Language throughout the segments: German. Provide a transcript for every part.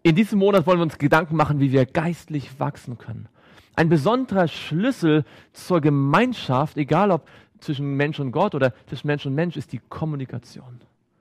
In diesem Monat wollen wir uns Gedanken machen, wie wir geistlich wachsen können. Ein besonderer Schlüssel zur Gemeinschaft, egal ob zwischen Mensch und Gott oder zwischen Mensch und Mensch, ist die Kommunikation.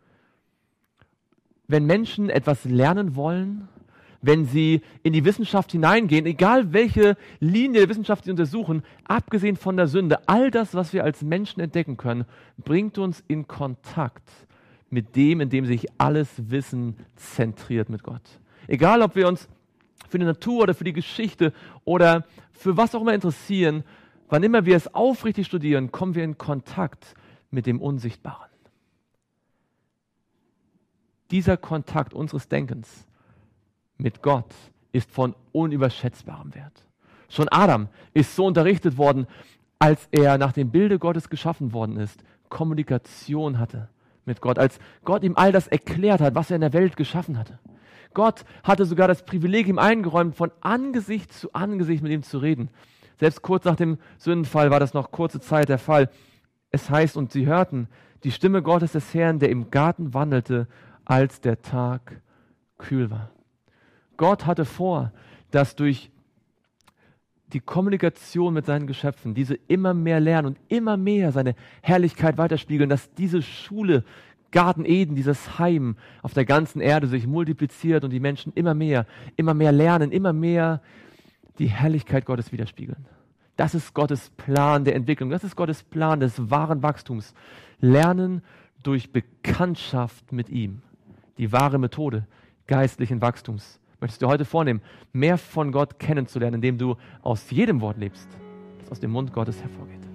Wenn Menschen etwas lernen wollen, wenn sie in die Wissenschaft hineingehen, egal welche Linie der Wissenschaft sie untersuchen, abgesehen von der Sünde, all das, was wir als Menschen entdecken können, bringt uns in Kontakt mit dem, in dem sich alles Wissen zentriert mit Gott. Egal, ob wir uns für die Natur oder für die Geschichte oder für was auch immer interessieren, wann immer wir es aufrichtig studieren, kommen wir in Kontakt mit dem Unsichtbaren. Dieser Kontakt unseres Denkens mit Gott ist von unüberschätzbarem Wert. Schon Adam ist so unterrichtet worden, als er nach dem Bilde Gottes geschaffen worden ist, Kommunikation hatte mit Gott, als Gott ihm all das erklärt hat, was er in der Welt geschaffen hatte. Gott hatte sogar das Privileg ihm eingeräumt, von Angesicht zu Angesicht mit ihm zu reden. Selbst kurz nach dem Sündenfall war das noch kurze Zeit der Fall. Es heißt, und sie hörten die Stimme Gottes des Herrn, der im Garten wandelte, als der Tag kühl war. Gott hatte vor, dass durch die Kommunikation mit seinen Geschöpfen diese immer mehr lernen und immer mehr seine Herrlichkeit weiterspiegeln, dass diese Schule Garten Eden, dieses Heim auf der ganzen Erde sich multipliziert und die Menschen immer mehr lernen, immer mehr die Herrlichkeit Gottes widerspiegeln. Das ist Gottes Plan der Entwicklung, das ist Gottes Plan des wahren Wachstums. Lernen durch Bekanntschaft mit ihm. Die wahre Methode geistlichen Wachstums. Möchtest du heute vornehmen, mehr von Gott kennenzulernen, indem du aus jedem Wort lebst, das aus dem Mund Gottes hervorgeht.